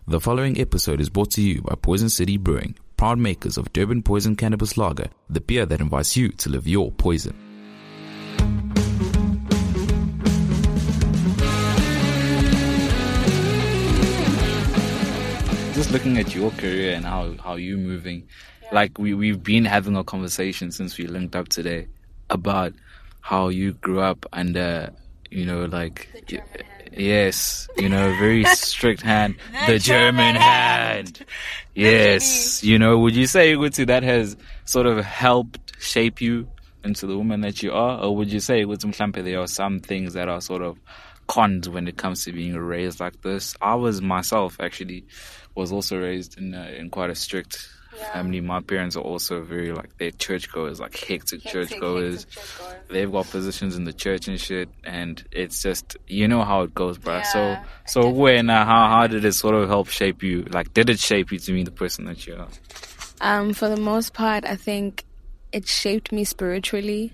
The following episode is brought to you by Poison City Brewing, proud makers of Durban Poison Cannabis Lager, the beer that invites you to live your poison. Just looking at your career and how you're moving, like we've been having a conversation since we linked up today about how you grew up under, yes, very strict hand, the German hand. Yes, would you say, Uguti, that has sort of helped shape you into the woman that you are? Or would you say, Uguti, there are some things that are sort of cons when it comes to being raised like this? I was myself actually was also raised in quite a strict family. My parents are also very they're churchgoers, hectic churchgoers. They've got positions in the church and shit, and it's just how it goes, bruh. Yeah, so when how did it sort of help shape you? Did it shape you to be the person that you are? For the most part, I think it shaped me spiritually.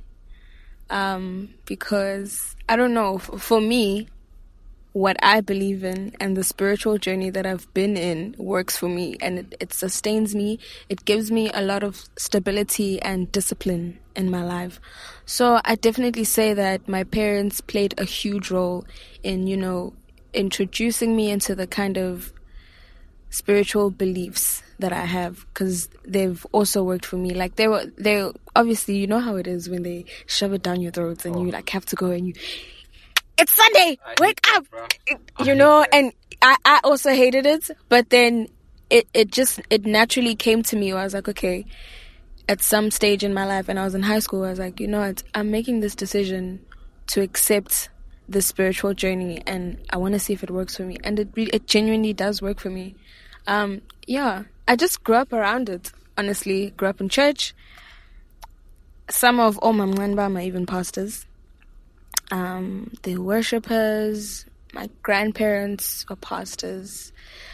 Because I don't know, for me, what I believe in and the spiritual journey that I've been in works for me, and it sustains me. It gives me a lot of stability and discipline in my life. So I definitely say that my parents played a huge role in, introducing me into the kind of spiritual beliefs that I have, because they've also worked for me. They obviously, you know how it is when they shove it down your throats and you have to go and it's Sunday, wake up, and I also hated it, but then it naturally came to me where I was like, okay, at some stage in my life, and I was in high school, I was like, I'm making this decision to accept the spiritual journey, and I want to see if it works for me, and it genuinely does work for me. I just grew up around it, honestly, grew up in church. Some of all my mwanbam are even pastors. They're worshippers. My grandparents are pastors.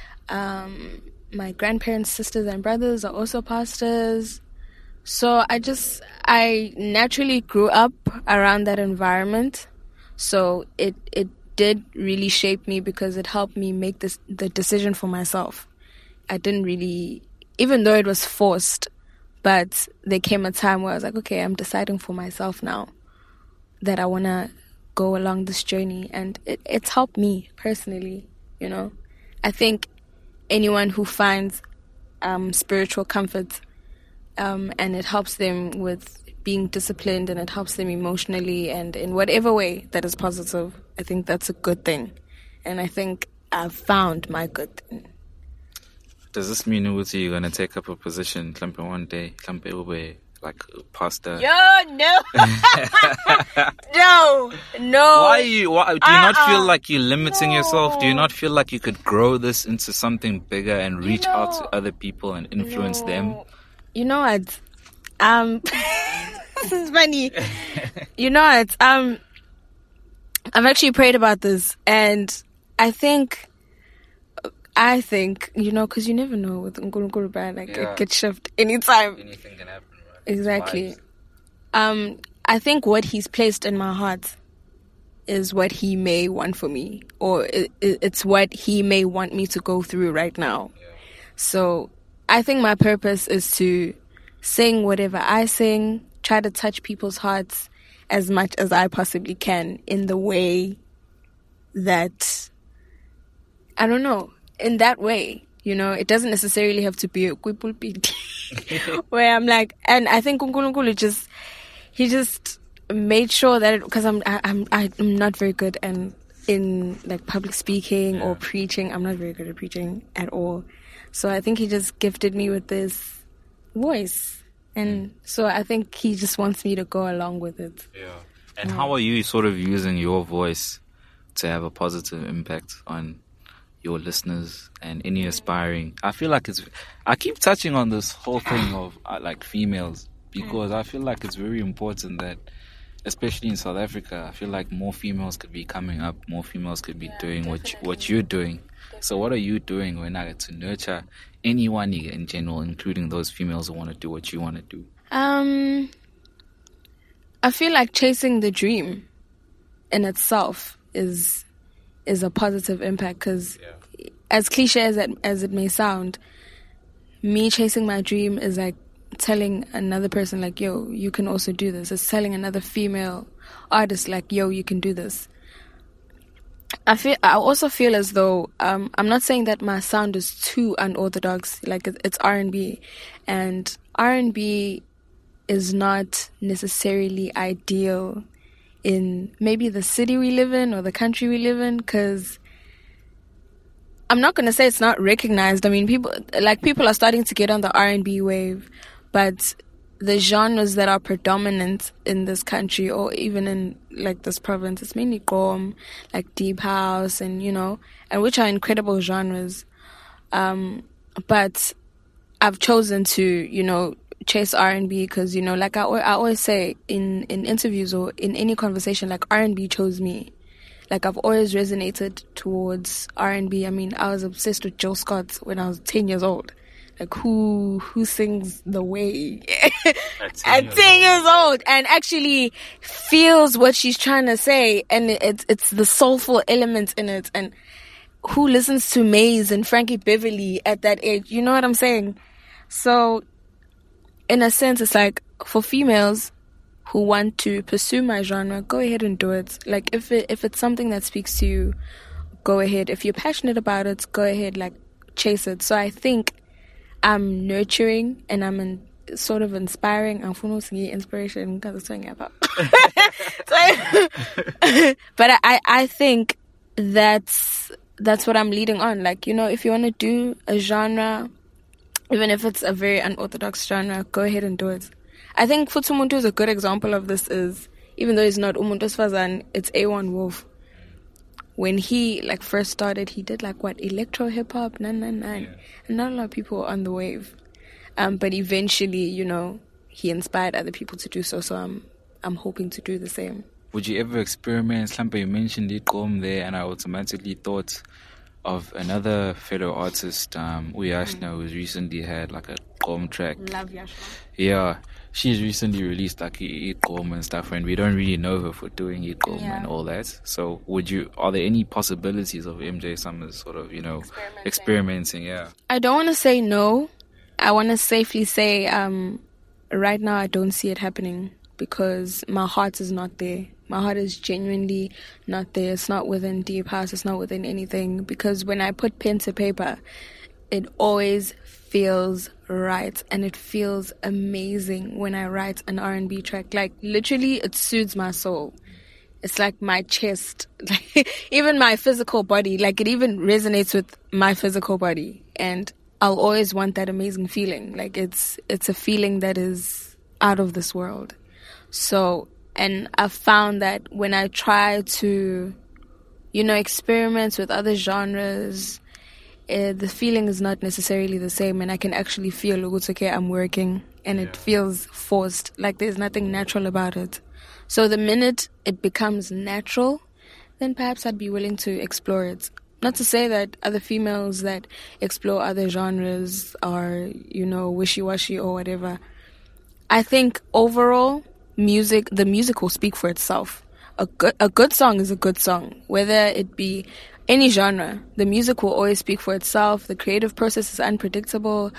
My grandparents' sisters and brothers are also pastors. So I naturally grew up around that environment. So it did really shape me, because it helped me make the decision for myself. I didn't really, even though it was forced, but there came a time where I was like, okay, I'm deciding for myself now that I want to go along this journey, and it's helped me personally. I think anyone who finds spiritual comfort, and it helps them with being disciplined, and it helps them emotionally, and in whatever way that is positive, I think that's a good thing, and I think I've found my good thing. Does this mean, Uguti, you're going to take up a position one day, like a pastor? No. No. Why do you not feel like you're limiting yourself? Do you not feel like you could grow this into something bigger and reach out to other people and influence them? You know what? This is funny. You know what? I've actually prayed about this, and I think, because you never know with Nkulunkulu brand, it could shift anytime. Anything can happen, right? Exactly. I think what he's placed in my heart is what he may want for me, or it's what he may want me to go through right now. Yeah. So I think my purpose is to sing whatever I sing, try to touch people's hearts as much as I possibly can in the way that, I don't know, in that way. It doesn't necessarily have to be a pulpit where I'm like, and I think Nkulunkulu he just made sure that, because I'm not very good in public speaking or preaching. I'm not very good at preaching at all. So I think he just gifted me with this voice, and so I think he just wants me to go along with it. Yeah. And how are you sort of using your voice to have a positive impact on your listeners and any aspiring? I feel like I keep touching on this whole thing of females, because I feel like it's very important that, especially in South Africa, I feel like more females could be coming up, more females could be doing what you're doing. So what are you doing when I get to nurture anyone in general, including those females who want to do what you want to do? I feel like chasing the dream in itself is a positive impact, because as cliche as it may sound, me chasing my dream is like telling another person like, yo, you can also do this. It's telling another female artist like, yo, you can do this. I also feel as though I'm not saying that my sound is too unorthodox. Like it's R&B, and R&B is not necessarily ideal in maybe the city we live in or the country we live in, because I'm not gonna say it's not recognized. I mean, people are starting to get on the R&B wave, but the genres that are predominant in this country or even in like this province, it's mainly gqom, like deep house, and and which are incredible genres. But I've chosen to chase R&B because like I always say in interviews or in any conversation, like R&B chose me. Like I've always resonated towards R&B. I mean, I was obsessed with Jill Scott when I was 10 years old. Like who sings The Way at 10 years old and actually feels what she's trying to say, and it's the soulful elements in it, and who listens to Maze and Frankie Beverly at that age, you know what I'm saying? So in a sense, it's like for females who want to pursue my genre, go ahead and do it. Like if it's something that speaks to you, go ahead. If you're passionate about it, go ahead, like chase it. So I think I'm nurturing and I'm sort of inspiring. I'm full of inspiration because it's something about. But I think that's what I'm leading on. Like, if you want to do a genre, even if it's a very unorthodox genre, go ahead and do it. I think Futhi Umuntu is a good example of this. Is even though he's not Umuntu Sfazane, it's A1 Wolf. When he first started, he did electro hip hop 999, and not a lot of people were on the wave. But eventually, he inspired other people to do so. So I'm hoping to do the same. Would you ever experiment? Slampa, you mentioned iqom there, and I automatically thought of another fellow artist, Uyashna, who's recently had a iqom track. Love Yashna. Yeah. She's recently released iqom and stuff, and we don't really know her for doing iqom and all that. So are there any possibilities of MJ Summers sort of, experimenting? Yeah. I don't want to say no. I want to safely say right now I don't see it happening because my heart is not there. My heart is genuinely not there. It's not within Deep House. It's not within anything, because when I put pen to paper, it always feels right, and it feels amazing when I write an R&B track. Like literally, it soothes my soul. It's like my chest, even my physical body. Like it even resonates with my physical body, and I'll always want that amazing feeling. Like it's a feeling that is out of this world. So, and I've found that when I try to, experiment with other genres, the feeling is not necessarily the same, and I can actually feel, okay, I'm working, and it feels forced, like there's nothing natural about it. So the minute it becomes natural, then perhaps I'd be willing to explore it. Not to say that other females that explore other genres are, wishy-washy or whatever. I think overall, the music will speak for itself. A good song is a good song, whether it be any genre. The music will always speak for itself. The creative process is unpredictable.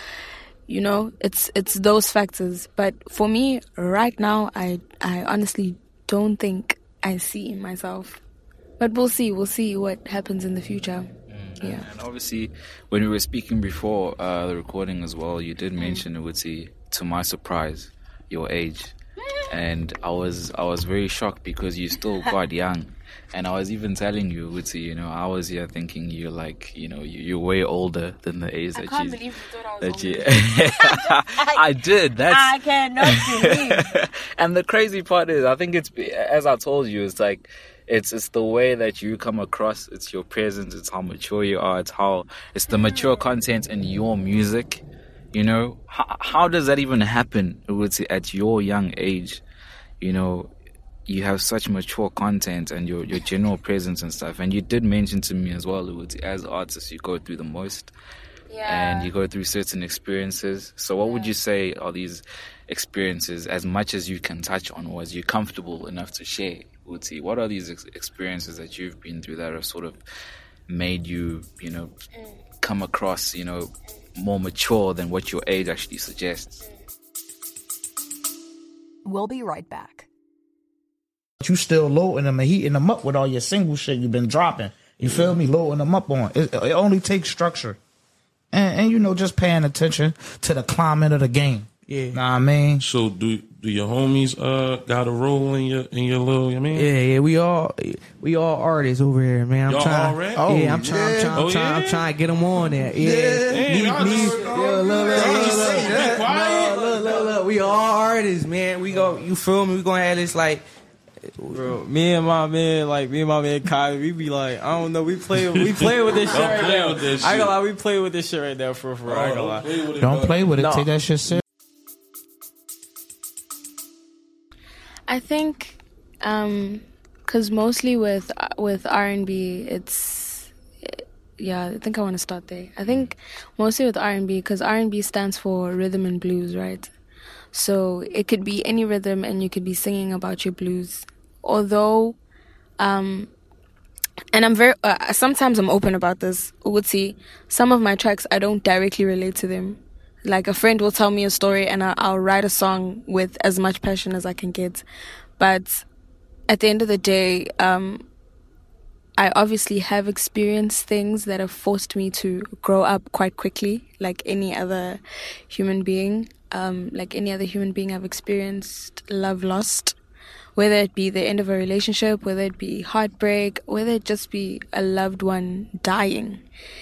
It's those factors. But for me, right now, I honestly don't think I see myself. But we'll see. We'll see what happens in the future. Yeah. And obviously, when we were speaking before the recording as well, you did mention, Uwuti, to my surprise, your age. And I was very shocked because you're still quite young. And I was even telling you, Uwuti, I was here thinking you're you're way older than the age that you... I can't believe you thought I was older. I did. I cannot believe. And the crazy part is, I think it's, as I told you, it's like, it's the way that you come across, it's your presence, it's how mature you are, it's the mature content in your music. How does that even happen, Uwuti, at your young age? You have such mature content and your general presence and stuff. And you did mention to me as well, Uwuti, as artists, you go through the most. Yeah. And you go through certain experiences. So what would you say are these experiences, as much as you can touch on, or as you're comfortable enough to share, Uwuti? What are these experiences that you've been through that have sort of made you, come across, more mature than what your age actually suggests. We'll be right back. You still loading them and heating them up with all your single shit you've been dropping. You feel me? Loading them up on. It only takes structure. And just paying attention to the climate of the game. Yeah. Know what I mean? So do your homies got a role in your little, Yeah, we all artists over here, man. Y'all all right? I'm trying to get them on there. Yeah. Look, we all artists, man. You feel me? We gonna have this like, bro, me and my man Kai, we be like, I don't know, we play with this shit right now. I ain't gonna lie, we play with this shit right now for I ain't gonna lie. Don't play with it. No. Take that shit serious. I think, because mostly with R&B, I think I want to start there. I think mostly with R&B, because R&B stands for rhythm and blues, right? So it could be any rhythm, and you could be singing about your blues. Although, and I'm very sometimes I'm open about this. Uguti, some of my tracks I don't directly relate to them. Like a friend will tell me a story, and I'll write a song with as much passion as I can get. But at the end of the day, I obviously have experienced things that have forced me to grow up quite quickly, like any other human being. I've experienced love lost, whether it be the end of a relationship, whether it be heartbreak, whether it just be a loved one dying.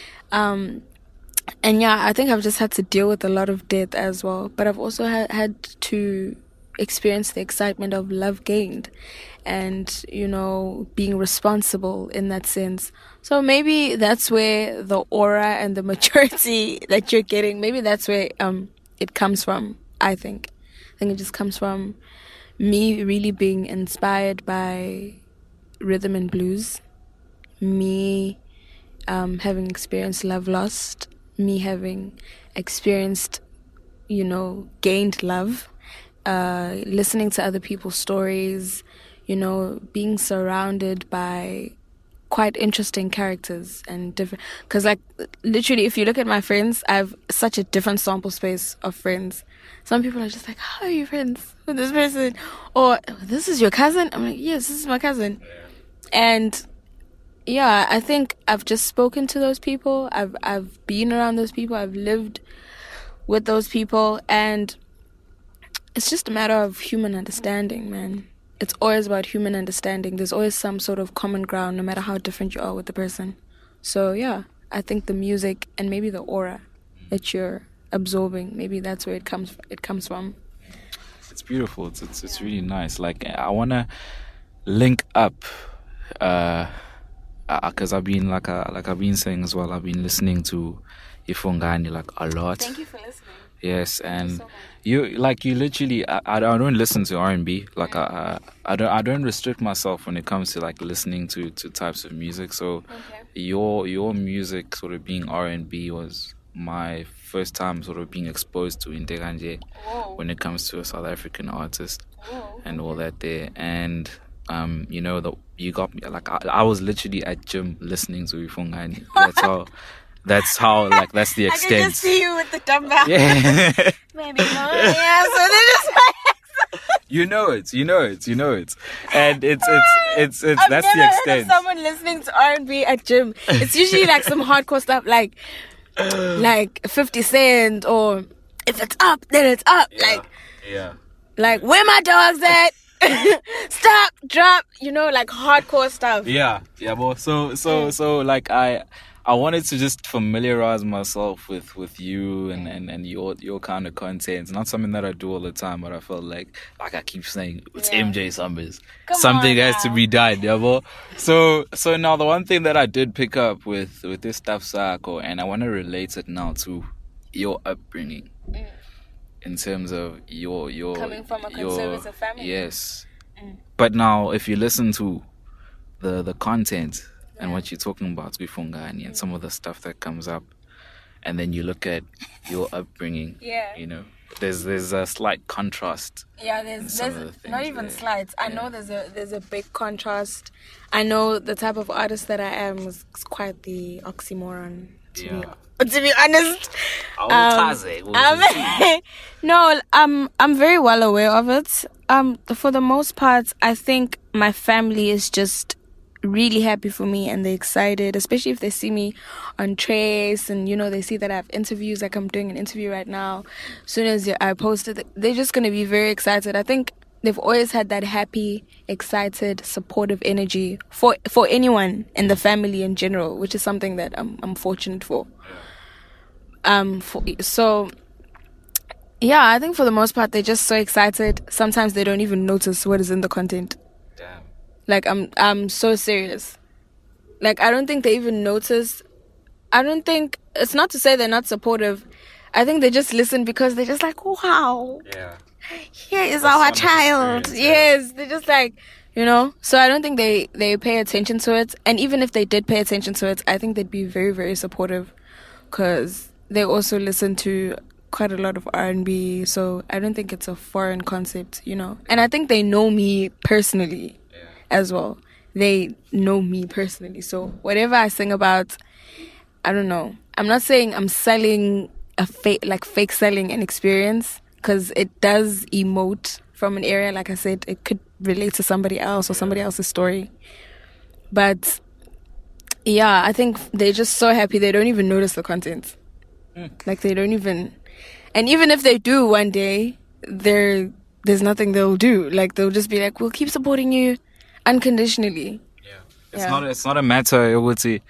And yeah, I think I've just had to deal with a lot of death as well. But I've also had to experience the excitement of love gained and, being responsible in that sense. So maybe that's where the aura and the maturity that you're getting, maybe that's where it comes from, I think. I think it just comes from me really being inspired by rhythm and blues, me having experienced love lost, me having experienced, gained love, listening to other people's stories, being surrounded by quite interesting characters and different, because like literally if you look at my friends, I have such a different sample space of friends. Some people are just like, how are you friends with this person? Or this is your cousin? I'm like, yes, this is my cousin. And yeah, I think I've just spoken to those people. I've been around those people. I've lived with those people, and it's just a matter of human understanding, man. It's always about human understanding. There's always some sort of common ground, no matter how different you are with the person. So yeah, I think the music and maybe the aura that you're absorbing, maybe that's where it comes from. It's beautiful. It's really nice. Like I wanna link up, because I've been like I've been saying as well. I've been listening to Ifongani like a lot. Thank you for listening. Yes, and so you literally. I don't listen to R&B. Like I don't restrict myself when it comes to like listening to types of music. So your music sort of being R&B was my first time sort of being exposed to Integanje when it comes to a South African artist and all that there. And you got me like I was literally at gym listening to Ifongani. That's how like that's the extent. I can just see you with the dumbbell. Yeah. Maybe not. Yeah, so they're just like You know it, and it's that's the I've never heard extent. of someone listening to R&B at gym. It's usually like some hardcore stuff, like 50 Cent, or if it's up, then it's up. Like where my dogs at? Stop, drop. Like hardcore stuff. Yeah, but so like I wanted to just familiarize myself with you and your kind of content. It's not something that I do all the time, but I felt like I keep saying, it's MJ Summers. Something has to be done, yeah. So now the one thing that I did pick up with this stuff, Sako, and I want to relate it now to your upbringing in terms of your coming from a conservative family. Yes. But now if you listen to the content and what you're talking about with Fungani and some of the stuff that comes up, and then you look at your upbringing. Yeah. You know, there's a slight contrast. Yeah, there's some of the things not even there. slides. I know there's a big contrast. I know the type of artist that I am is quite the oxymoron. To be honest, no, I'm very well aware of it. For the most part, I think my family is just really happy for me and they're excited, especially if they see me on Trace and they see that I have interviews, like I'm doing an interview right now. As soon as I post it, they're just going to be very excited. I think they've always had that happy, excited, supportive energy for anyone in the family in general, which is something that I'm fortunate for. So yeah, I think for the most part they're just so excited. Sometimes they don't even notice what is in the content. Damn. Like I'm so serious. Like I don't think they even notice. I don't think, it's not to say they're not supportive. I think they just listen because they're just like, wow. Yeah. Here is That's our fun child. experience, Yes, they're just like, So I don't think they pay attention to it. And even if they did pay attention to it, I think they'd be very, very supportive because they also listen to quite a lot of R&B. So I don't think it's a foreign concept, And I think they know me personally as well. They know me personally. So whatever I sing about, I don't know. I'm not saying I'm selling fake selling an experience, because it does emote from an area. Like I said, it could relate to somebody else or somebody else's story. But yeah, I think they're just so happy they don't even notice the content. Like they don't even, and even if they do one day, there's nothing they'll do. Like they'll just be like, we'll keep supporting you unconditionally. It's not a matter, I would say,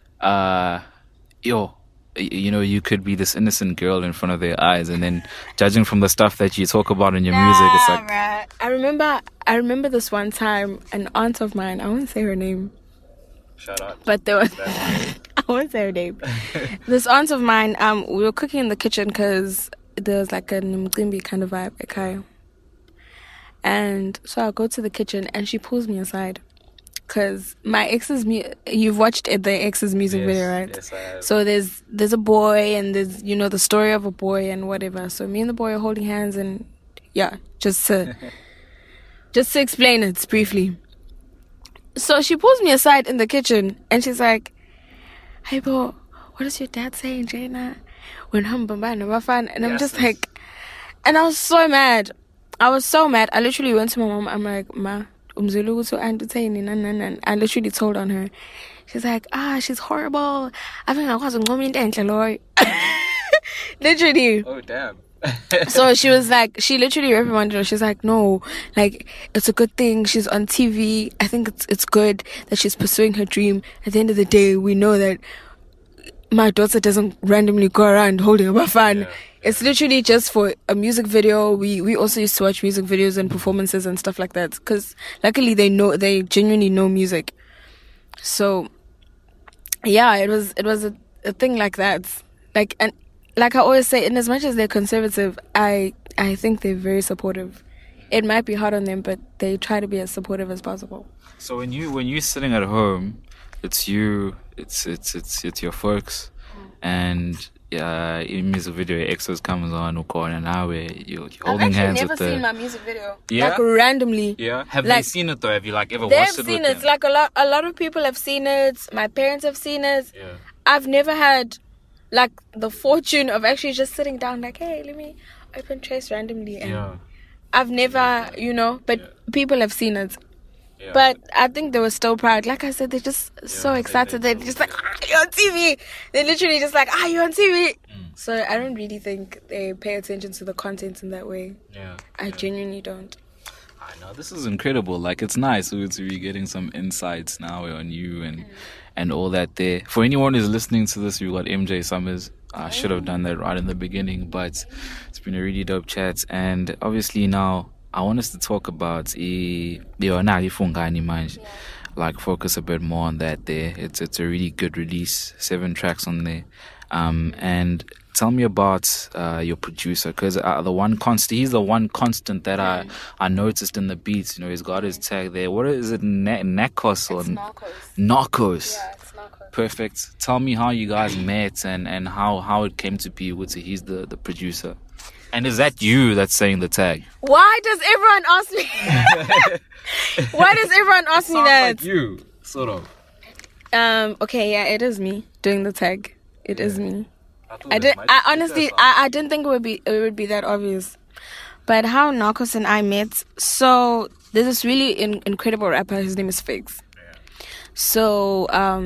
you could be this innocent girl in front of their eyes, and then judging from the stuff that you talk about in your music, it's like, bruh. I remember this one time, an aunt of mine, I won't say her name. Shout out. But there was, I won't say her name. This aunt of mine, we were cooking in the kitchen because there was like a Mcimbi kind of vibe, okay? And so I go to the kitchen and she pulls me aside. Because my ex's, you've watched the ex's music video, right? Yes, I have. So there's a boy and there's, the story of a boy and whatever. So me and the boy are holding hands and yeah, just to explain it briefly. So she pulls me aside in the kitchen and she's like, hey, bo, what is your dad saying, Jaina? When and I'm just like, and I was so mad. I literally went to my mom. I'm like, Ma, I literally told on her. She's like, she's horrible. I think I wasn't going to literally. Oh, damn. So she literally reprimanded her. She's like, no, like, it's a good thing she's on TV. I think it's good that she's pursuing her dream. At the end of the day, we know that my daughter doesn't randomly go around holding a bafan. Yeah. It's literally just for a music video. We also used to watch music videos and performances and stuff like that. Because luckily they genuinely know music. So yeah, it was a thing like that. Like, and like I always say, in as much as they're conservative, I think they're very supportive. It might be hard on them, but they try to be as supportive as possible. So when you're sitting at home, it's you, it's your folks, and in music video, exos comes on, and now you're holding hands with the. I've never seen my music video. Yeah. Like randomly. Yeah. Have they seen it though? Have you ever watched it? They've seen it. Like a lot of people have seen it. My parents have seen it. Yeah. I've never had the fortune of actually just sitting down like, hey, let me open Trace randomly, and I've never, but people have seen it. Yeah. But I think they were still proud. Like I said, they're just so excited. They're just like, you're on TV. They're literally just like, you're on TV. So I don't really think they pay attention to the content in that way. Yeah. I genuinely don't. I know, this is incredible. Like, it's nice to be getting some insights now on you and all that there. For anyone who's listening to this, we've got MJ Summers. I should have done that right in the beginning, but it's been a really dope chat. And obviously now, I want us to talk about like focus a bit more on that there. It's a really good release, 7 tracks on there. And tell me about your producer, because he's the one constant that I noticed in the beats. He's got his tag there. What is it, Narcos or Narcos? Narcos. Yeah, it's Narcos. perfect. Tell me how you guys met and how it came to be. He's the producer. And is that you that's saying the tag? Why does everyone ask me? Why does everyone ask me that? Like you, sort of. Okay, yeah, it is me doing the tag. It is me. I honestly didn't think it would be that obvious. But how Narcos and I met, so there's this really incredible rapper, his name is Figs. So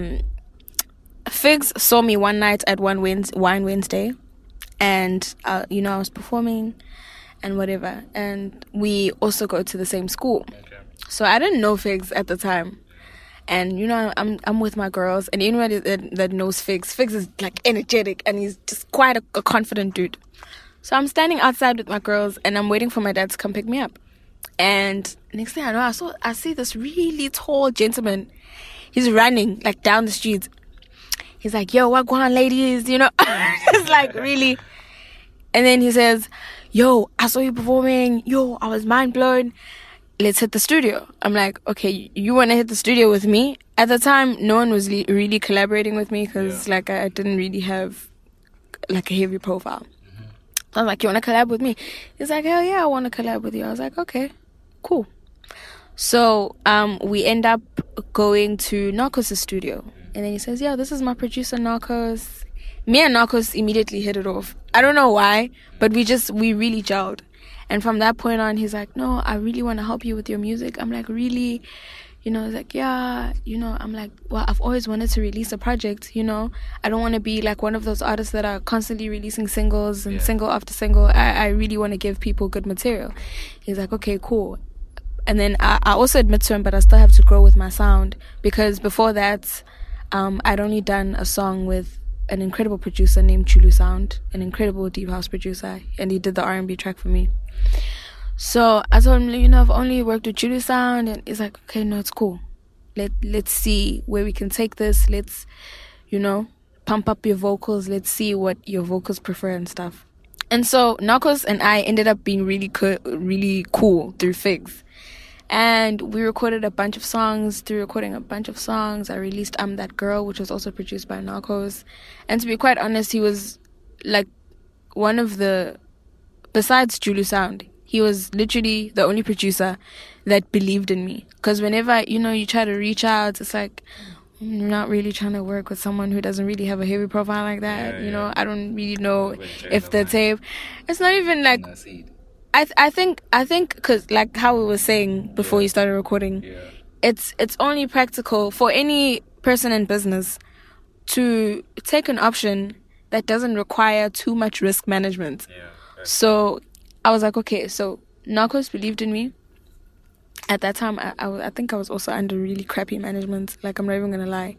Figs saw me one night at Wine Wednesday, and I was performing and whatever, and we also go to the same school. So I didn't know Figs at the time. And I'm with my girls, and anybody that knows Figs is like energetic, and he's just quite a confident dude. So I'm standing outside with my girls, and I'm waiting for my dad to come pick me up. And next thing I know, I see this really tall gentleman. He's running like down the street. He's like, "Yo, what going on, ladies?" It's like, really. And then he says, "Yo, I saw you performing. Yo, I was mind blown. Let's hit the studio." I'm like, "Okay, you want to hit the studio with me?" At the time, no one was really collaborating with me because I didn't really have like a heavy profile. So I was like, "You want to collab with me?" He's like, "Hell yeah, I want to collab with you." I was like, "Okay, cool." So we end up going to Narcos' studio. And then he says, "Yeah, this is my producer, Narcos." Me and Narcos immediately hit it off. I don't know why, but we really gelled. And from that point on, he's like, "No, I really want to help you with your music." I'm like, "Really?" He's like, "Yeah." I'm like, "Well, I've always wanted to release a project, I don't want to be like one of those artists that are constantly releasing singles and single after single. I really want to give people good material." He's like, "Okay, cool." And then I also admit to him, but I still have to grow with my sound, because before that, I'd only done a song with an incredible producer named Chulu Sound, an incredible deep house producer, and he did the R&B track for me. So I told him, I've only worked with Chulu Sound, and he's like, "Okay, no, it's cool. Let's see where we can take this. Let's, pump up your vocals. Let's see what your vocals prefer and stuff." And so Narcos and I ended up being really cool through Figs. And we recorded a bunch of songs. Through recording a bunch of songs, I released I'm That Girl, which was also produced by Narcos. And to be quite honest, he was like one of the, besides Chulu Sound, he was literally the only producer that believed in me. Because whenever, you try to reach out, it's like, I'm not really trying to work with someone who doesn't really have a heavy profile like that. I don't really know if the tape, it's not even like, I think because like how we were saying before you started recording, it's only practical for any person in business to take an option that doesn't require too much risk management. So I was like, okay, so Narcos believed in me. At that time, I think I was also under really crappy management. Like, I'm not even gonna lie.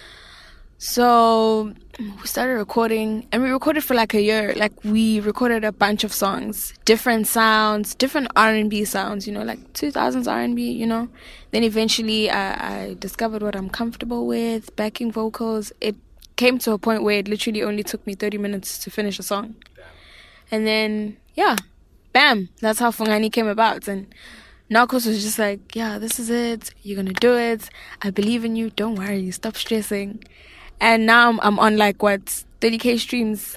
So we started recording, and we recorded for like a year. Like, we recorded a bunch of songs, different sounds, different R&B sounds, like 2000s R&B, Then eventually I discovered what I'm comfortable with, backing vocals. It came to a point where it literally only took me 30 minutes to finish a song. And then, bam, that's how Fungani came about. And Narcos was just like, "Yeah, this is it. You're gonna do it. I believe in you. Don't worry. Stop stressing." And now I'm on like 30K streams.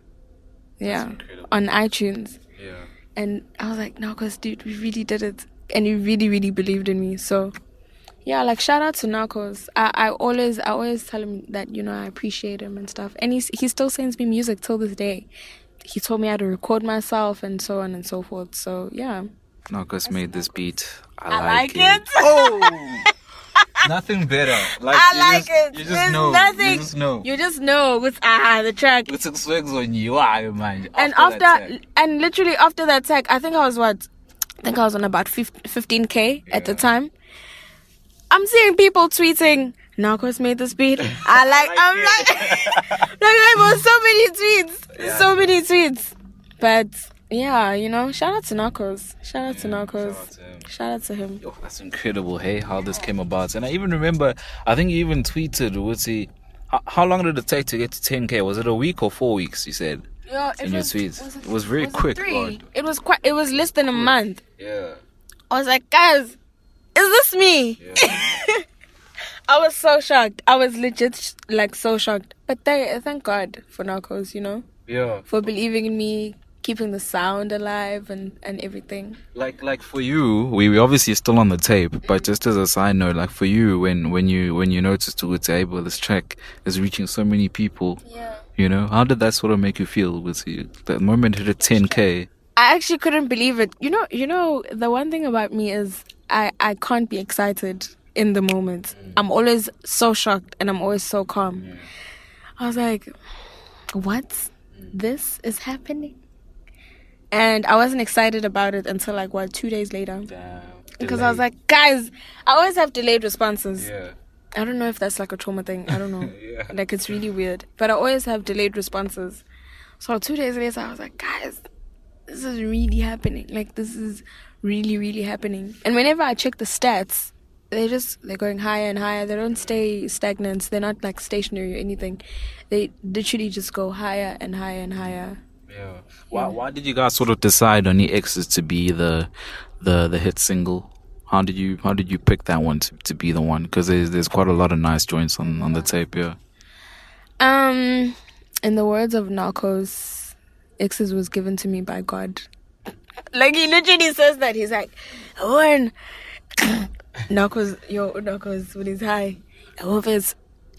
On iTunes. And I was like, Narcos, dude, we really did it. And he really, really believed in me. So like, shout out to Narcos. I always tell him that, I appreciate him and stuff. And he still sends me music till this day. He told me how to record myself and so on and so forth. So yeah. Narcos made this beat. I like it. Oh. Nothing better. Like, I like it. You just know. Nothing. You just know. You just know with the track. With some swigs on you, man. And literally after that track, I think I was on about 15K at the time. I'm seeing people tweeting, "Narcos made this beat." I'm like, so many tweets. But yeah, shout out to Narcos. Shout out to him. Yo, that's incredible, hey, how this came about. And I even remember, I think you even tweeted, how long did it take to get to 10K? Was it a week or 4 weeks, you said? Yeah, in your tweets. It was very quick. It was less than a month. Yeah. I was like, guys, is this me? Yeah. I was so shocked. I was legit like so shocked. But thank God for Narcos, you know, Yeah. for believing in me, keeping the sound alive and everything. Like for you, we obviously still on the tape, but just as a side note, like for you, when you noticed this track is reaching so many people, Yeah. you know, how did that sort of make you feel? Was you the moment it hit 10K? I actually couldn't believe it. You know, the one thing about me is I can't be excited in the moment. I'm always so shocked and I'm always so calm. I was like, what? This is happening? And I wasn't excited about it until 2 days later. Because I was like, guys, I always have delayed responses. Yeah. I don't know if that's like a trauma thing. I don't know. Like, it's really weird. But I always have delayed responses. So 2 days later, I was like, guys, this is really happening. Like, this is really, really happening. And whenever I check the stats, they're going higher and higher. They don't stay stagnant. They're not like stationary or anything. They literally just go higher and higher and higher. Yeah. Why did you guys sort of decide on the Exes to be the hit single? How did you pick that one to be the one? Because there's quite a lot of nice joints on the tape. Yeah. In the words of Narcos, Exes was given to me by God. Like, he literally says that. He's like, Warren, Narcos, when he's high, just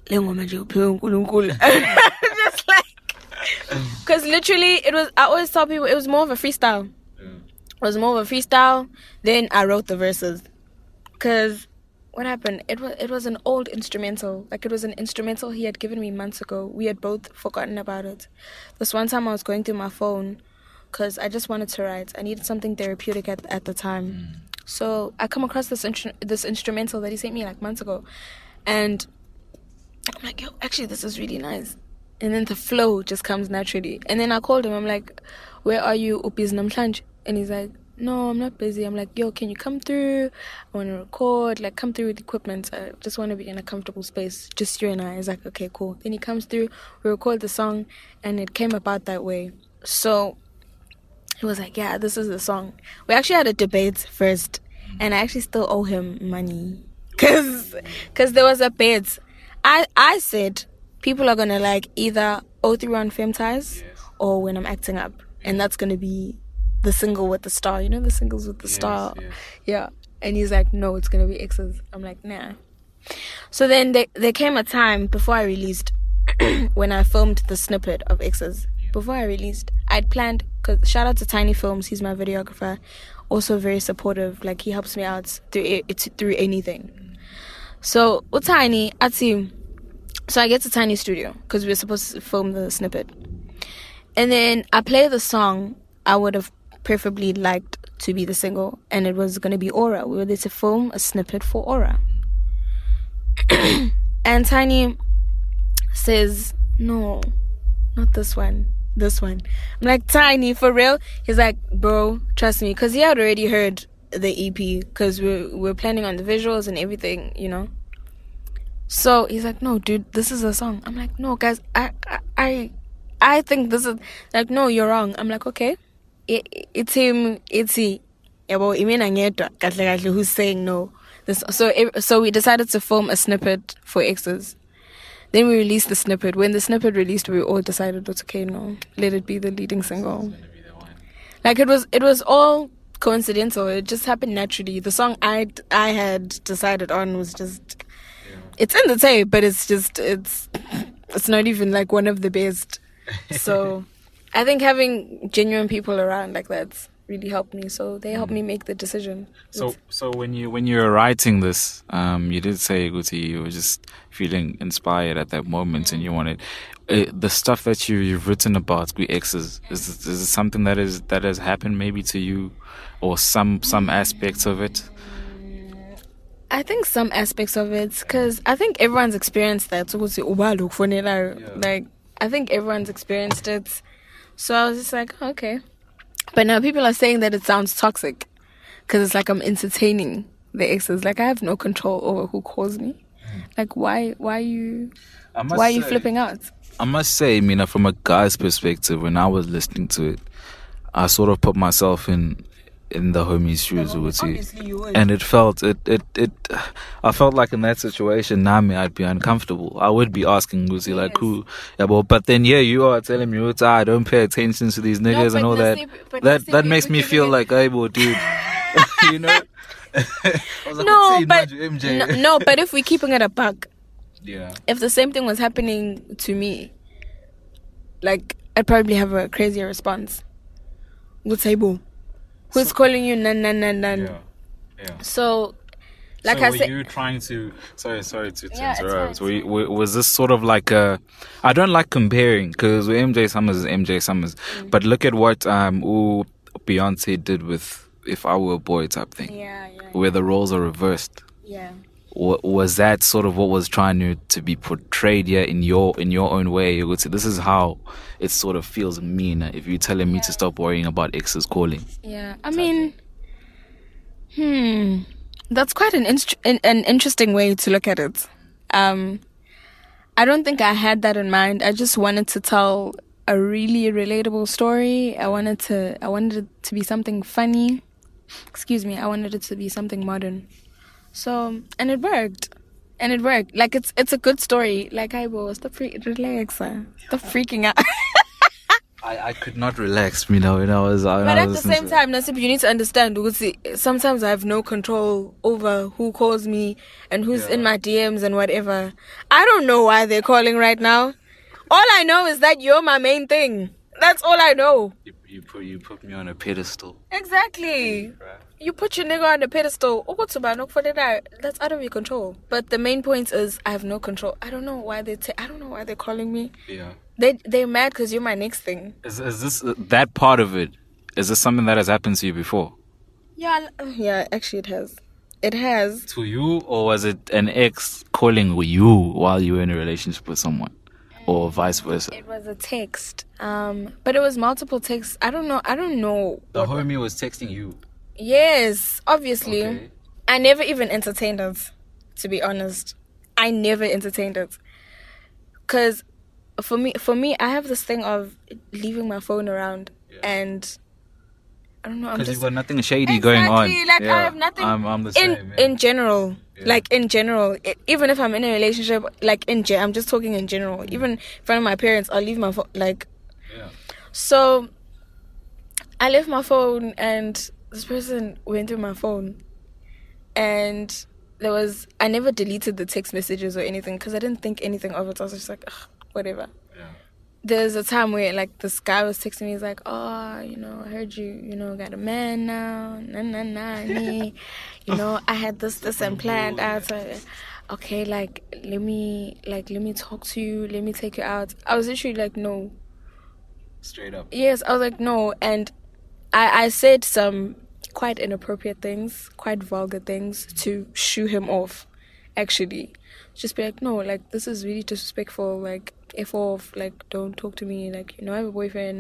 like, because literally I always tell people it was more of a freestyle. It was more of a freestyle. Then I wrote the verses. Because what happened? It was an old instrumental. Like, it was an instrumental he had given me months ago. We had both forgotten about it. This one time I was going through my phone because I just wanted to write. I needed something therapeutic at the time. So I come across this instrumental that he sent me months ago. And I'm like, yo, actually, this is really nice. And then the flow just comes naturally. And then I called him. I'm like, where are you? Upis namhlanje. And he's like, no, I'm not busy. I'm like, yo, can you come through? I want to record. Like, come through with equipment. I just want to be in a comfortable space. Just you and I. He's like, okay, cool. Then he comes through. We record the song. And it came about that way. So he was like, yeah, this is the song. We actually had a debate first. And I actually still owe him money. Because there was a bet. I said people are going to like either 031 Femties or When I'm Acting Up. And that's going to be the single with the star. You know the singles with the star? Yes. Yeah. And he's like, no, it's going to be Exes. I'm like, nah. So then there came a time before I released when I filmed the snippet of Exes. Before I released, I'd planned, because shout out to Tiny Films, he's my videographer, also very supportive. Like, he helps me out through anything. So with Tiny, so I get to Tiny Studio because we were supposed to film the snippet. And then I play the song I would have preferably liked to be the single, and it was going to be Aura. We were there to film a snippet for Aura. And Tiny says, no, not this one. This one. I'm like, Tiny, for real? He's like, bro, trust me. Because he had already heard the EP. Because we're planning on the visuals and everything, you know. So he's like, no, dude, this is a song. I'm like, no, guys, I think this is... Like, no, you're wrong. I'm like, okay. It's him. It's he. Who's saying no. So we decided to film a snippet for Exes. Then we released the snippet. When the snippet released, we all decided, it's okay, no, let it be the leading single. Like, it was all coincidental. It just happened naturally. The song I had decided on was just, it's in the tape, but it's not even like one of the best. So I think having genuine people around like that's really helped me. So they helped me make the decision. So when you were writing this, you did say, Guti, you were just feeling inspired at that moment, and you wanted the stuff that you've written about the Exes. Is it something that has happened maybe to you, or some aspects of it? I think some aspects of it, because I think everyone's experienced that. Like, I think everyone's experienced it. So I was just like, okay. But now people are saying that it sounds toxic because it's like I'm entertaining the Exes. Like, I have no control over who calls me. Like, why are you flipping out? I must say, Mina, from a guy's perspective, when I was listening to it, I sort of put myself in in the homie's shoes, Obviously you would. and I felt like in that situation, Nami, I'd be uncomfortable. I would be asking Gucci like, who? Yeah, but then you are telling me, I don't pay attention to these niggas and all that. That makes me feel like, hey, boy, dude, you know. I was like, No, but if we're keeping it a buck, yeah, if the same thing was happening to me, like I'd probably have a crazier response. What's Who's calling you? Nan. yeah. So, like so I were said, you trying to? Sorry to Yeah, it's interrupt. fine. Was this sort of like a? I don't like comparing because MJ Summers is MJ Summers, but look at what Beyonce did with "If I Were a Boy" type thing, where the roles are reversed. yeah. Was that sort of what was trying to be portrayed here in your own way? You would say this is how it sort of feels meaner if you're telling me to stop worrying about exes calling. Yeah, I mean, that's quite an interesting way to look at it. I don't think I had that in mind. I just wanted to tell a really relatable story. I wanted it to be something funny. Excuse me. I wanted it to be something modern. So, and it worked. Like it's a good story. Like relax. Stop freaking out. I could not relax, you know, when I was. But at the same time, Nasib, you need to understand. Sometimes I have no control over who calls me and who's in my DMs and whatever. I don't know why they're calling right now. All I know is that you're my main thing. That's all I know. You put me on a pedestal. Exactly. Right. You put your nigga on the pedestal. That's out of your control. But the main point is I have no control. I don't know why they're calling me. Yeah. They're mad because you're my next thing. Is this that part of it? Is this something that has happened to you before? Yeah. Actually, it has. It has. To you, or was it an ex calling you while you were in a relationship with someone, or vice versa? It was a text. But it was multiple texts. I don't know. The homie was texting you. Yes, obviously. Okay. I never even entertained it, to be honest. I never entertained it. Because for me, I have this thing of leaving my phone around and I don't know. Because you've got nothing shady going on. Like I have nothing. I'm the same. In general. Yeah. Like in general, even if I'm in a relationship, like I'm just talking in general. Even in front of my parents, I'll leave my phone. Like, so I left my phone, and this person went through my phone, and I never deleted the text messages or anything because I didn't think anything of it. I was just like, ugh, whatever. Yeah. There's a time where like this guy was texting me. He's like, oh, I heard you got a man now. Me. I had this and planned out. So, okay, let me talk to you. Let me take you out. I was literally like, no. Straight up. Yes, I was like, no. And I said some quite inappropriate things, quite vulgar things to shoo him off, actually. Just be like, no, like, this is really disrespectful, like, F off, like, don't talk to me, like, I have a boyfriend,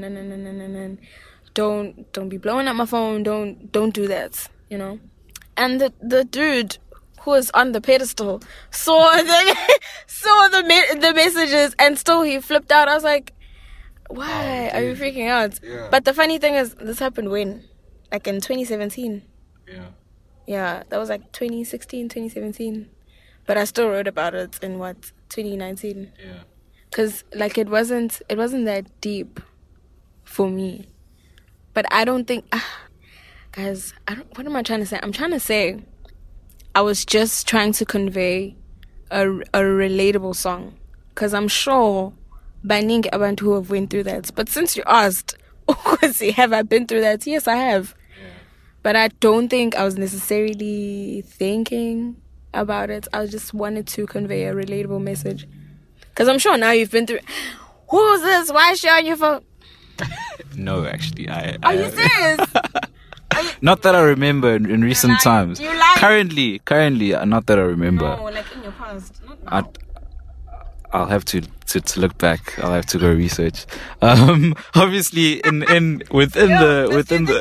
don't be blowing up my phone, don't do that, And the dude who was on the pedestal saw the messages, and still he flipped out. I was like, why are you freaking out? Yeah. But the funny thing is, this happened when? Like in 2017. Yeah. Yeah, that was like 2016, 2017. But I still wrote about it in 2019. Yeah. Because like it wasn't that deep for me. But I don't think, guys, what am I trying to say? I'm trying to say I was just trying to convey a relatable song. Because I'm sure baningi abantu who have went through that. But since you asked, have I been through that? Yes, I have. Yeah. But I don't think I was necessarily thinking about it. I just wanted to convey a relatable message. Because I'm sure now you've been through. Who's this? Why is she on your phone? No, actually, Are you serious? Not that I remember in recent times. You lied. Currently, not that I remember. No, like in your past. Not now. I'll have to look back. I'll have to go research. Obviously, within the.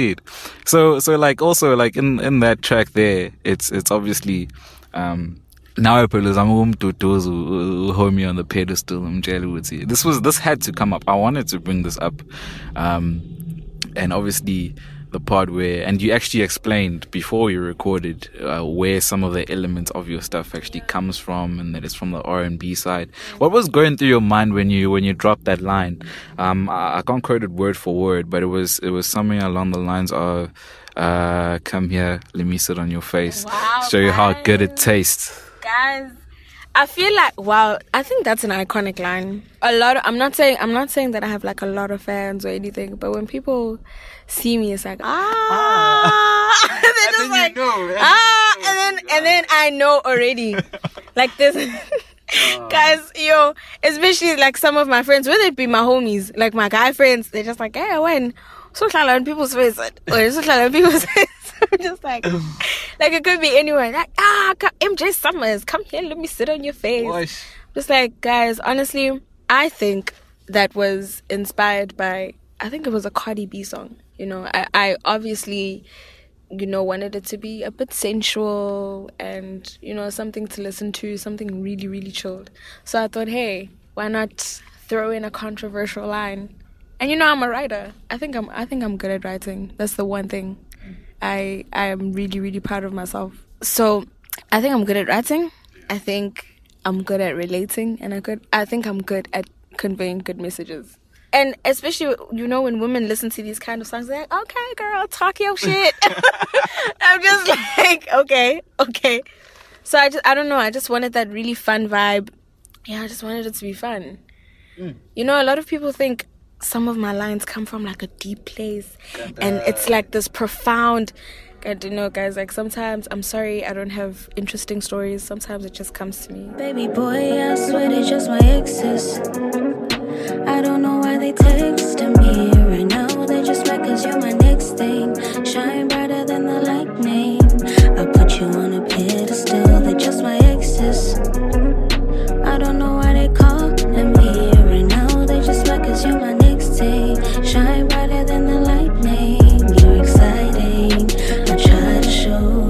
So like also like in that track there, it's obviously now Pelos, I'm hold me on the pedestal. I'm jealous. This had to come up. I wanted to bring this up, and obviously the part where, and you actually explained before you recorded where some of the elements of your stuff actually comes from, and that it's from the R&B side. What was going through your mind when you dropped that line? I can't quote it word for word, but it was something along the lines of, "Come here, let me sit on your face, show you how good it tastes." Guys, I feel like, wow, I think that's an iconic line. I'm not saying that I have like a lot of fans or anything, but when people see me, it's like, they're just like, and then I know already, like this. Guys, especially like some of my friends, whether it be my homies, like my guy friends, they're just like, "Hey, when so on people's face, or so on people's face." I'm just like it could be anyone. Like, MJ Summers, come here, let me sit on your face. Gosh. Just like, guys, honestly, I think that was inspired by, I think it was a Cardi B song. I obviously, wanted it to be a bit sensual and, something to listen to, something really, really chilled. So I thought, hey, why not throw in a controversial line? And I'm a writer. I think I'm good at writing. That's the one thing. I am really, really proud of myself. So I think I'm good at writing. I think I'm good at relating, and I think I'm good at conveying good messages. And especially, when women listen to these kind of songs, they're like, "Okay, girl, talk your shit." I'm just like, okay. So I don't know. I just wanted that really fun vibe. Yeah, I just wanted it to be fun. A lot of people think some of my lines come from like a deep place, and it's like this profound. Guys, like sometimes, I'm sorry, I don't have interesting stories. Sometimes it just comes to me. Baby boy, I swear they just my exes. I don't know why they texting me right now. They just mad cause you're my next thing. Shine brighter than the lightning. I put you on a pedestal. They're just my exes. I don't know why they calling me right now. They just mad cause you're my next thing. Shine brighter than the lightning. You're exciting. I try to show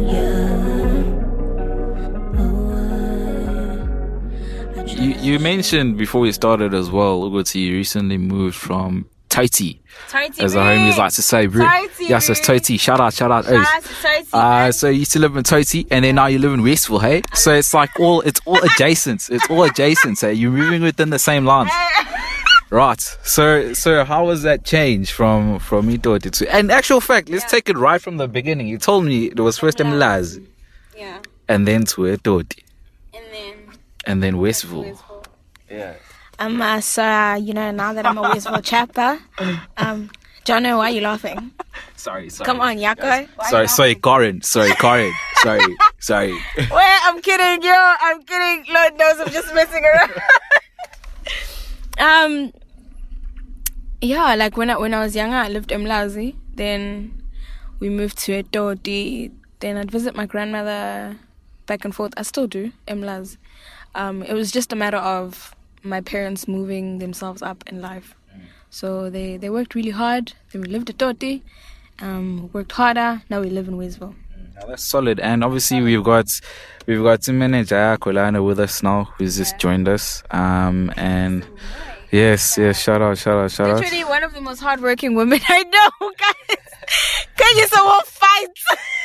You mentioned before we started as well, Uguti, you recently moved from Taiti. As our homies like to say, bro. Yes, it's Taiti. Shout out. So you used to live in Taiti, and then now you live in Westville, hey? So it's like it's all adjacent. It's all adjacent, hey? You're moving within the same lines. Right. So how was that change from Itoti to... And actual fact, let's take it right from the beginning. You told me it was first Mlazi. Yeah. And then to Itoti. And then Westville. Yeah. So now that I'm a Westville chapter, Jono, why are you laughing? Sorry. Come on, Yako. Sorry, Corin. Sorry. Well, I'm kidding, I'm kidding. Lord knows I'm just messing around. Yeah, like when I was younger, I lived in Mlazi. Then we moved to Etoti. Then I'd visit my grandmother back and forth. I still do, Mlazi. It was just a matter of my parents moving themselves up in life. So they worked really hard. Then we lived at Toti, worked harder. Now we live in Westville. Now that's solid. And obviously we've got Timene Jaya Kolana with us now, who's just joined us. And yes, shout out. Literally one of the most hardworking women I know, guys. Can you so fight?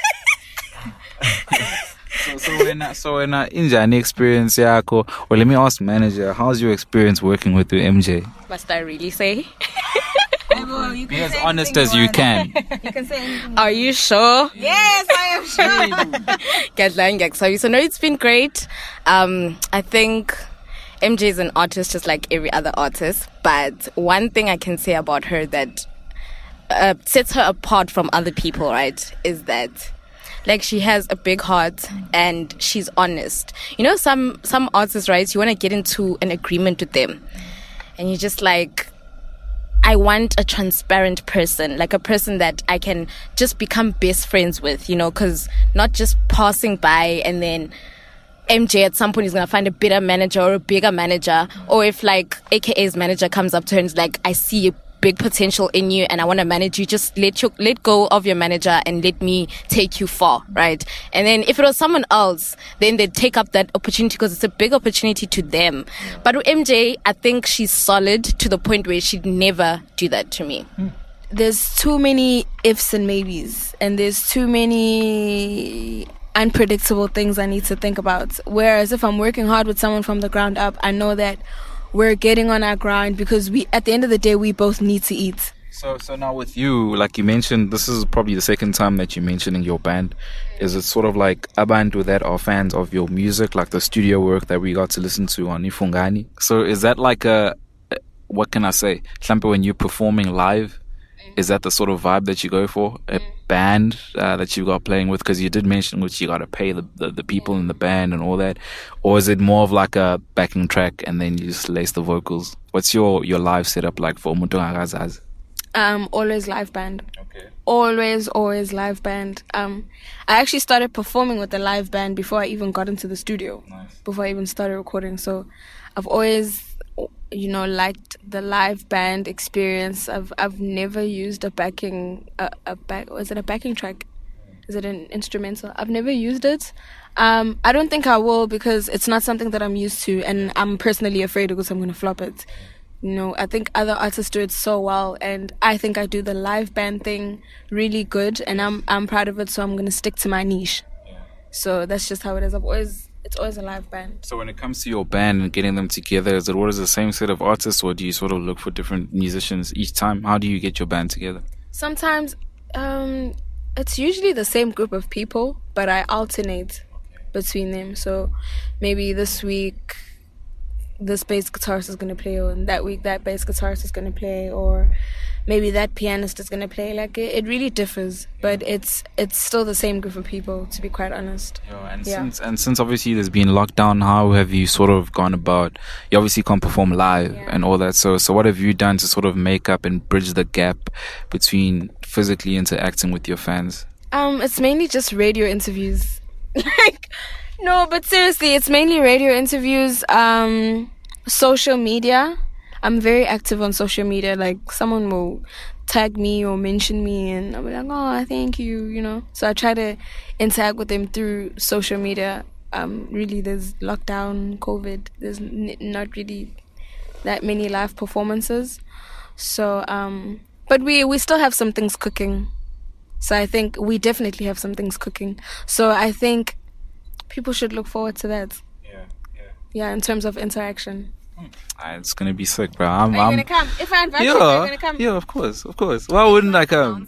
So in Injani experience, well, let me ask manager, how's your experience working with your MJ? Must I really say? Be as honest as you can. You can say anything. Are you sure? Yes, I am sure. So no, it's been great. I think MJ is an artist just like every other artist, but one thing I can say about her that sets her apart from other people, right, is that like she has a big heart and she's honest. Some artists, right, you want to get into an agreement with them and you're just like, I want a transparent person, like a person that I can just become best friends with, because not just passing by and then MJ at some point is going to find a better manager or a bigger manager, or if like AKA's manager comes up to her and is like, I see big potential in you and I want to manage you, just let go of your manager and let me take you far, right? And then if it was someone else, then they'd take up that opportunity because it's a big opportunity to them. But with MJ, I think she's solid to the point where she'd never do that to me. There's too many ifs and maybes, and there's too many unpredictable things I need to think about. Whereas if I'm working hard with someone from the ground up, I know that we're getting on our grind because at the end of the day, we both need to eat. So now with you, like you mentioned, this is probably the second time that you mentioned in your band. Is it sort of like abantu that are fans of your music, like the studio work that we got to listen to on Ifungani? So is that like what can I say? Hlampe, when you're performing live, is that the sort of vibe that you go for? A band that you got playing with? Because you did mention which you got to pay the people in the band and all that. Or is it more of like a backing track and then you just lace the vocals? What's your live setup like for Mutunga? Always live band. Okay. Always live band. I actually started performing with the live band before I even got into the studio. Nice. Before I even started recording. So I've always, liked the live band experience. I've never used a backing is it a backing track? Is it an instrumental? I've never used it. I don't think I will because it's not something that I'm used to, and I'm personally afraid because I'm going to flop it. I think other artists do it so well, and I think I do the live band thing really good, and I'm proud of it, so I'm going to stick to my niche. Yeah. So that's just how it is. It's always a live band. So when it comes to your band and getting them together, is it always the same set of artists, or do you sort of look for different musicians each time? How do you get your band together? Sometimes it's usually the same group of people, but I alternate between them. So maybe this week this bass guitarist is going to play, or that week that bass guitarist is going to play, or maybe that pianist is going to play. Like it really differs, but it's still the same group of people, to be quite honest. Since obviously there's been lockdown, how have you sort of gone about? You obviously can't perform live and all that. So what have you done to sort of make up and bridge the gap between physically interacting with your fans? It's mainly just radio interviews. No, but seriously, it's mainly radio interviews, social media. I'm very active on social media. Like, someone will tag me or mention me, and I'll be like, oh, thank you, So I try to interact with them through social media. Really, there's lockdown, COVID. There's not really that many live performances. So, but we still have some things cooking. So I think we definitely have some things cooking. So I think people should look forward to that. Yeah, in terms of interaction. It's gonna be sick, bro. Are you gonna come? If I invite you, are you gonna come? Yeah, of course. Why wouldn't I come?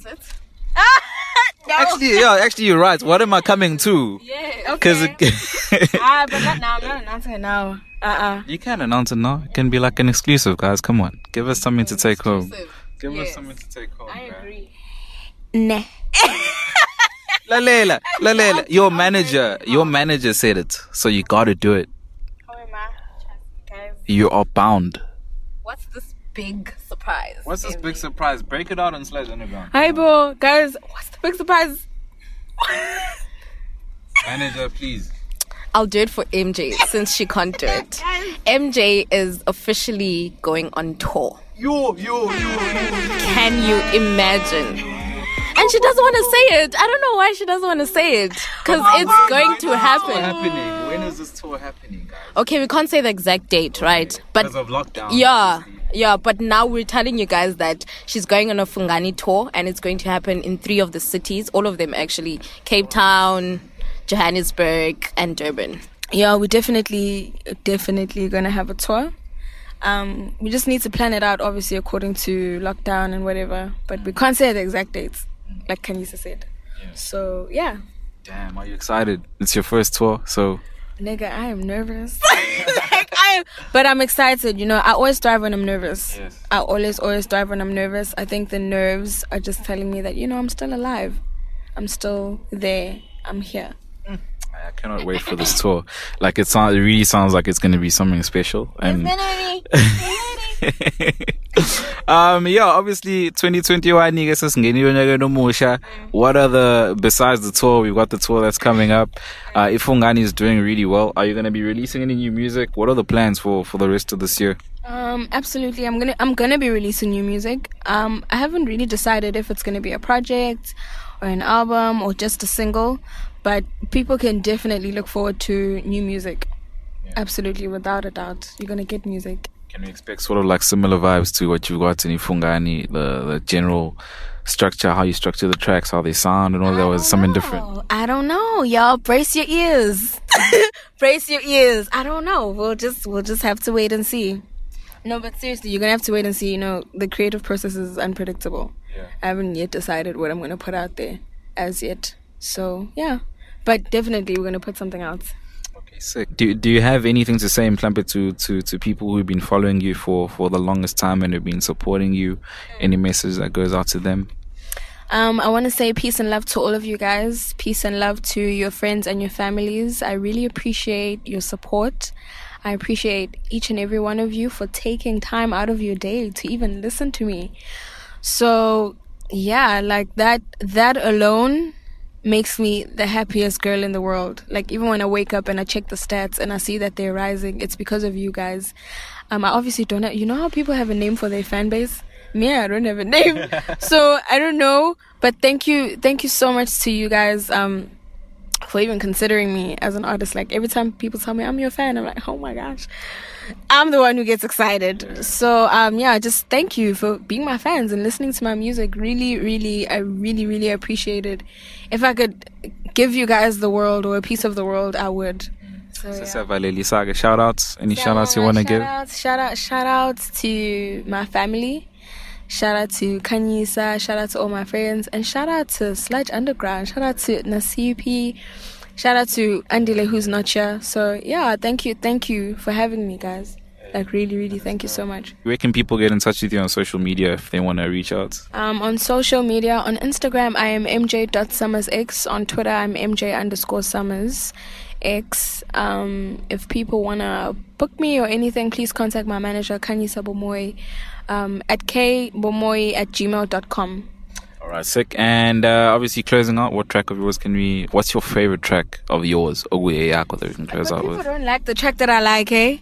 No. Actually, you're right. What am I coming to? Yeah, okay. But not now. I'm not announcing it now. You can announce it now. It can be like an exclusive, guys. Come on, give us something to take home. Give us something to take home. I agree. Nah. Lalela, your manager said it, so you gotta do it. You are bound. What's this big surprise? What's this big surprise? Break it out on Sledge Underground. Hi, bro. Guys, what's the big surprise? Manager, please. I'll do it for MJ since she can't do it. MJ is officially going on tour. Can you imagine? And she doesn't want to say it. I don't know why she doesn't want to say it. Because it's going to happen. When is this tour happening, guys? Okay, we can't say the exact date, right? But because of lockdown. Yeah, but now we're telling you guys that she's going on a Fungani tour, and it's going to happen in 3 of the cities. All of them, actually. Cape Town, Johannesburg, and Durban. Yeah, we're definitely going to have a tour. We just need to plan it out, obviously, according to lockdown and whatever. But we can't say the exact dates, like Kanisa said. Yeah. So, yeah. Damn, are you excited? It's your first tour, so... Nigga, I am nervous. But I'm excited, I always drive when I'm nervous. Yes. I always drive when I'm nervous. I think the nerves are just telling me that, I'm still alive. I'm still there. I'm here. I cannot wait for this tour. Like, it really sounds like it's going to be something special. And obviously 2021 what are besides the tour, we've got the tour that's coming up. Ifungani is doing really well. Are you going to be releasing any new music? What are the plans for the rest of this year? Absolutely. I'm gonna be releasing new music. I haven't really decided if it's gonna be a project or an album or just a single, but people can definitely look forward to new music. Yeah. Absolutely, without a doubt, you're gonna get music. Can we expect sort of like similar vibes to what you got in Ifungani, the general structure, how you structure the tracks, how they sound, and all that? Was something different? I don't know, y'all. Brace your ears. Brace your ears. I don't know. We'll just have to wait and see. No, but seriously, you're gonna have to wait and see. You know, the creative process is unpredictable. Yeah. I haven't yet decided what I'm gonna put out there as yet. So yeah, but definitely we're gonna put something out. Sick. Do you have anything to say, Mhlambe, to people who've been following you for the longest time and have been supporting you? Any message that goes out to them? I want to say peace and love to all of you guys. Peace and love to your friends and your families. I really appreciate your support. I appreciate each and every one of you for taking time out of your day to even listen to me. So yeah, like that alone makes me the happiest girl in the world. Like, even when I wake up and I check the stats and I see that they're rising, it's because of you guys. I obviously don't have, you know how people have a name for their fan base? Me, I don't have a name. So I don't know, but thank you so much to you guys for even considering me as an artist. Like, every time people tell me I'm your fan, I'm like, oh my gosh, I'm the one who gets excited. So yeah, just thank you for being my fans and listening to my music. I really appreciate it. If I could give you guys the world or a piece of the world, I would. So, yeah. Shout outs. Any shout outs you want to give? Shout outs to my family. Shout out to Kanyisa. Shout out to all my friends. And shout out to Sludge Underground. Shout out to Nasipi. Shout out to Andile, who's not here. So yeah, thank you for having me, guys. Like, really thank you so much. Where can people get in touch with you on social media if they want to reach out? On social media, on Instagram I am mj.summersx. On Twitter I'm mj_summersx. If people want to book me or anything, please contact my manager Kanyisa Bomoy at kbomoy@gmail.com. Alright, sick. And obviously, closing out, what track of yours what's your favorite track of yours? That we can close out with. People don't like the track that I like, eh?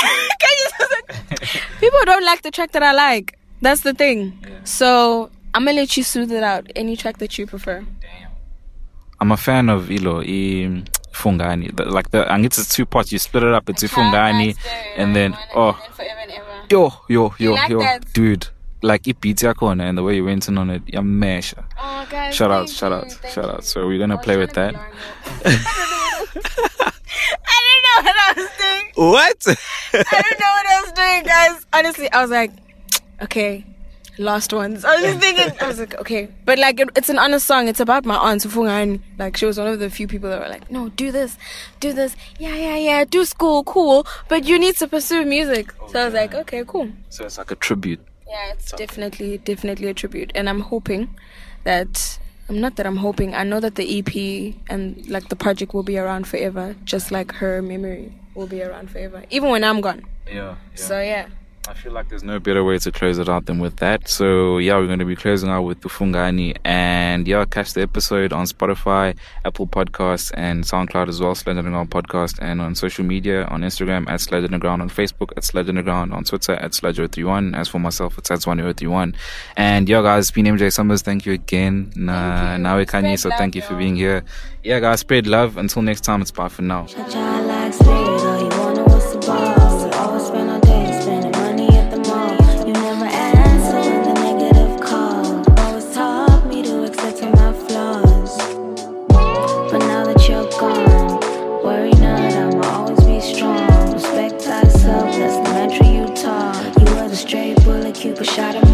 People don't like the track that I like. That's the thing. Yeah. So I'm gonna let you soothe it out. Any track that you prefer. Damn. I'm a fan of Fungani. I guess it's two parts. You split it up into Fungani and then yo, that? Dude. Like, it beats your corner and the way you went in on it, you're mesh. Oh, guys, shout out. So we're gonna play with that. I didn't know what I was doing. What? I didn't know what I was doing, guys. Honestly, I was like, okay, last ones. I was just thinking, I was like, okay. But like, it's an honest song. It's about my aunt, Sufungani. Like, she was one of the few people that were like, no, do this. Yeah, do school, cool. But you need to pursue music. So I was like, okay, cool. So it's like a tribute. Yeah, it's definitely a tribute. And I'm hoping that, I know that the EP and like the project will be around forever, just like her memory will be around forever, even when I'm gone. Yeah. So yeah, I feel like there's no better way to close it out than with that. So yeah, we're going to be closing out with Tufungani. And yeah, catch the episode on Spotify, Apple Podcasts, and SoundCloud as well, Sledge Underground Podcast, and on social media, on Instagram at Sledge Underground, on Facebook at Sledge Underground, on Twitter at Sledge031. As for myself, it's Sledge1031. And yeah, guys, it's been MJ Summers. Thank you again. Nawe Kanye, so thank you for being here. Yeah, guys, spread love. Until next time, it's bye for now. Shot him